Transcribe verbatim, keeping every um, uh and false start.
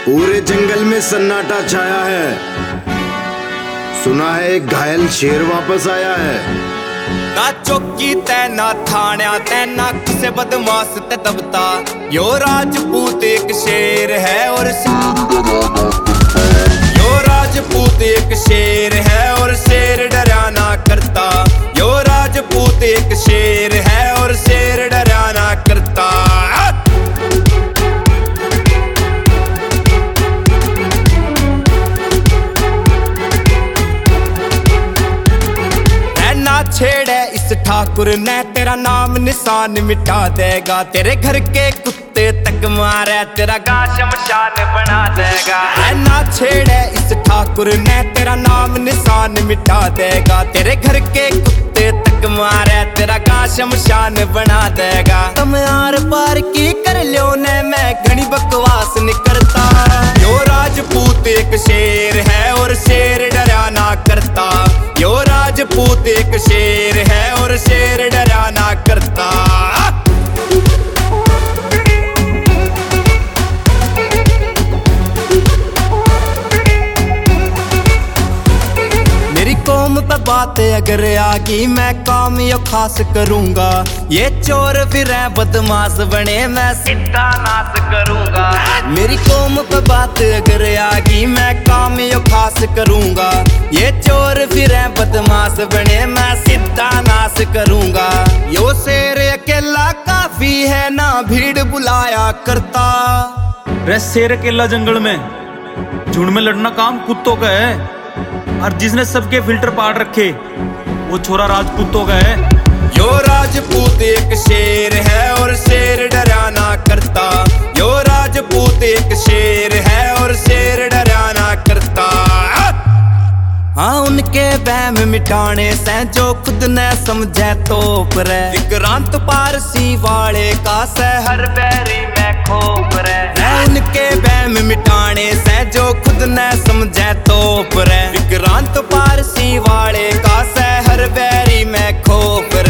पूरे जंगल में सन्नाटा छाया है। सुना है एक घायल शेर वापस आया है। ना चौकी तै ना थाण्या तै ना किसे बदमाश ते दबता। यो राजपूत एक शेर है और यो राजपूत एक शेर है और शेर डरा ना करता। यो राजपूत एक शेर है और शेर डरा ना करता। छेड़े इस ठाकुर ने तेरा नाम निशान मिटा देगा। तेरे घर के कुत्ते तक मारे तेरा गा शमशान बना देगा। है ना छेड़े इस ठाकुर ने तेरा नाम निशान मिटा देगा। तेरे घर के कुत्ते तक मारे तेरा गा शमशान बना देगा। तुम आर पार की कर लो ने मैं घनी बकवास नहीं करता। यो राजपूत एक शेर है और शेर डरा ना करता। यो राजपूत एक शेर है और शेर डरा ना करता। मेरी कौम पे बात अगर आगी मैं काम यो खास करूंगा। ये चोर फिर है बदमाश बने मैं सीधा नाश करूंगा। मेरी कौम पे बात अगर आगी मैं काम यो खास करूंगा। ये चोर फिर है बदमाश बने मैं सीधा नाश करूंगा। यो शेर अकेला काफी है ना भीड़ बुलाया करता। रे शेर अकेला जंगल में झुंड में लड़ना काम कुत्तों का है। और जिसने सबके फिल्टर पाड़ रखे वो छोरा राजपूतों का है। यो राजपूत एक शेर है और शेर डरा ना करता। यो राजपूत एक शेर है और शेर डरा ना करता। हाँ उनके वहम मिटाने से जो खुद न समझे तो पर विक्रांत पारसी वाले का सहर बैरी में खोप रहे। उनके वहम मिटाने से जो खुद न समझे तो पर विक्रांत पारसी वाले का सहर बैरी में खोप